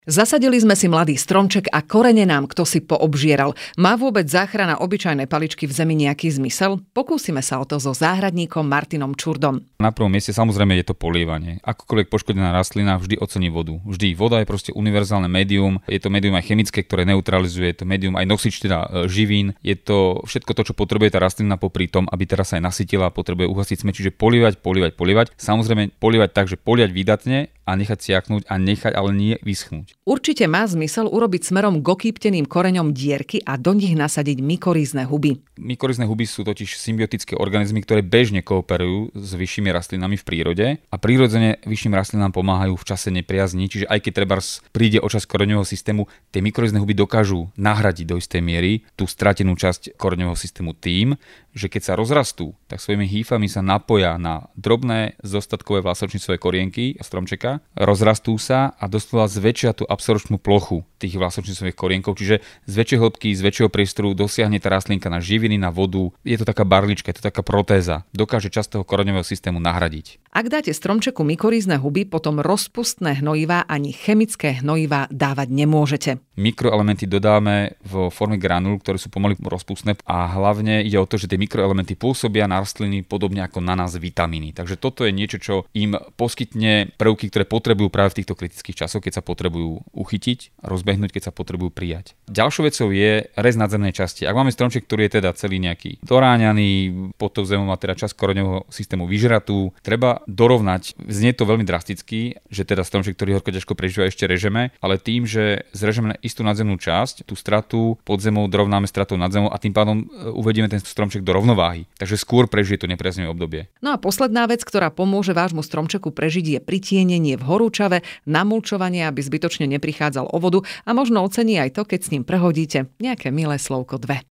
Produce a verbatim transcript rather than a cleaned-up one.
Zasadili sme si mladý stromček a korene nám kto si poobžieral. Má vôbec záchrana obyčajnej paličky v zemi nejaký zmysel? Pokúsime sa o to so záhradníkom Martinom Čurdom. Na prvom mieste samozrejme je to polievanie. Akokoľvek poškodená rastlina vždy ocení vodu. Vždy voda je proste univerzálne médium. Je to médium aj chemické, ktoré neutralizuje, je to médium aj nosič teda živín. Je to všetko to, čo potrebuje tá rastlina popri tom, aby teraz sa aj nasytila a potrebuje uhasiť sme, čiže polievať, polievať, polievať. Samozrejme polievať tak, že poliať výdatne a nechať siaknúť a nechať ale nie vyschnúť. Určite má zmysel urobiť smerom k okýpteným koreňom dierky a do nich nasadiť mykorízne huby. Mykorízne huby sú totiž symbiotické organizmy, ktoré bežne kooperujú s vyššími rastlinami v prírode a prirodzene vyšším rastlinám pomáhajú v čase nepriazni, čiže aj keď trebárs príde o časť koreňového systému, tie mykorízne huby dokážu nahradiť do istej miery tú stratenú časť koreňového systému tým, že keď sa rozrastú, tak svojimi hýfami sa napoja na drobné zostatkové vlásročnicové korienky stromčeka, rozrastú sa a doslova zväčšia tú absorpčnú plochu tých vlásročnicových korienkov, čiže z väčšej hĺbky, z väčšieho priestoru dosiahne tá rastlinka na živiny, na vodu. Je to taká barlička, je to taká protéza. Dokáže časť toho koreňového systému nahradiť. Ak dáte stromčeku mykorízne huby, potom rozpustné hnojivá ani chemické hnojivá dávať nemôžete. Mikroelementy dodávame vo forme granul, ktoré sú pomaly rozpustné a hlavne ide o to, že tie mikroelementy pôsobia na rastliny podobne ako na nás vitamíny. Takže toto je niečo, čo im poskytne prvky, ktoré potrebujú práve v týchto kritických časoch, keď sa potrebujú uchytiť, rozbehnúť, keď sa potrebujú prijať. Ďalšou vecou je rez nadzemnej časti. Ak máme stromček, ktorý je teda celý nejaký doráňaný, pod tou zemou má teda časť koreňového systému vyžratú, treba dorovnať. Znie to veľmi drasticky, že teda stromček, ktorý horko ťažko prežíva, ešte režeme, ale tým, že zrežeme istú nadzemnú časť, tú stratu pod zemou dorovnáme stratou nad zemou a tým pádom uvedieme ten stromček do rovnováhy. Takže skôr prežije to nepriaznivé obdobie. No a posledná vec, ktorá pomôže vášmu stromčeku prežiť, je pritienenie v horúčave, namulčovanie, aby zbytočne neprichádzal o vodu a možno ocení aj to, keď s ním prehodíte nejaké milé slovko dve.